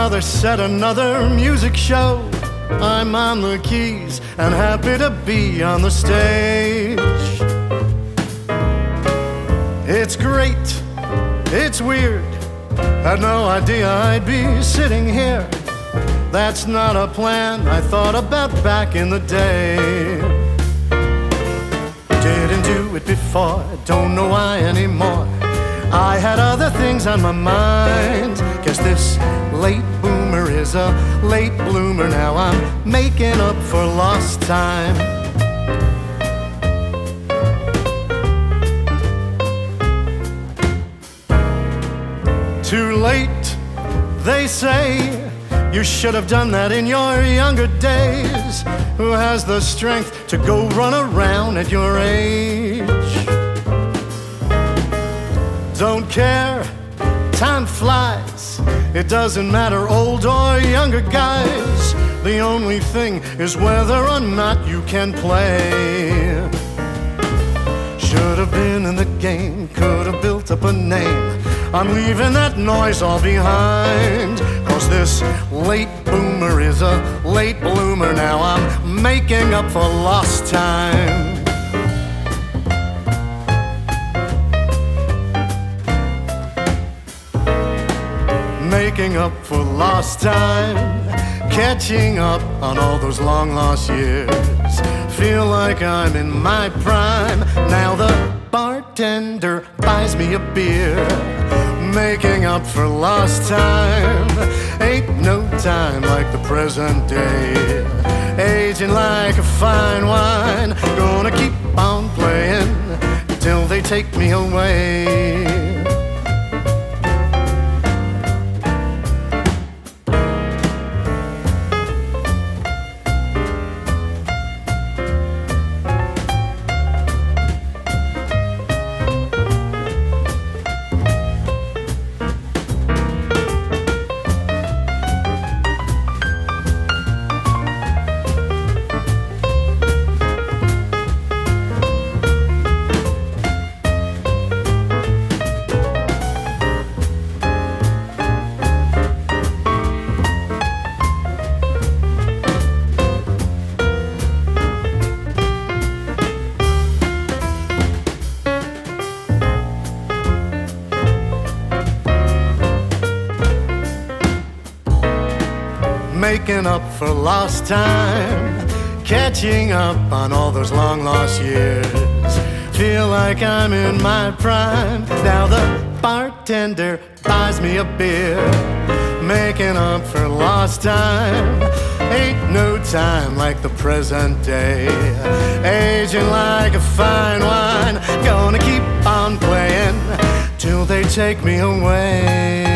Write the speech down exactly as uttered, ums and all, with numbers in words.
another set, another music show. I'm on the keys and happy to be on the stage. It's great, it's weird, had no idea I'd be sitting here. That's not a plan I thought about back in the day. Didn't do it before, don't know why anymore. I had other things on my mind. Guess this late boomer is a late bloomer. Now I'm making up for lost time. Too late, they say. You should have done that in your younger days. Who has the strength to go run around at your age? Don't care, time flies. It doesn't matter, old or younger guys. The only thing is whether or not you can play. Should have been in the game, could have built up a name. I'm leaving that noise all behind. Cause this late boomer is a late bloomer. Now I'm making up for lost time. Making up for lost time. Catching up on all those long lost years. Feel like I'm in my prime. Now the bartender buys me a beer. Making up for lost time. Ain't no time like the present day. Aging like a fine wine. Gonna keep on playing till they take me away. Making up for lost time. Catching up on all those long lost years. Feel like I'm in my prime. Now the bartender buys me a beer. Making up for lost time. Ain't no time like the present day. Aging like a fine wine. Gonna keep on playing till they take me away.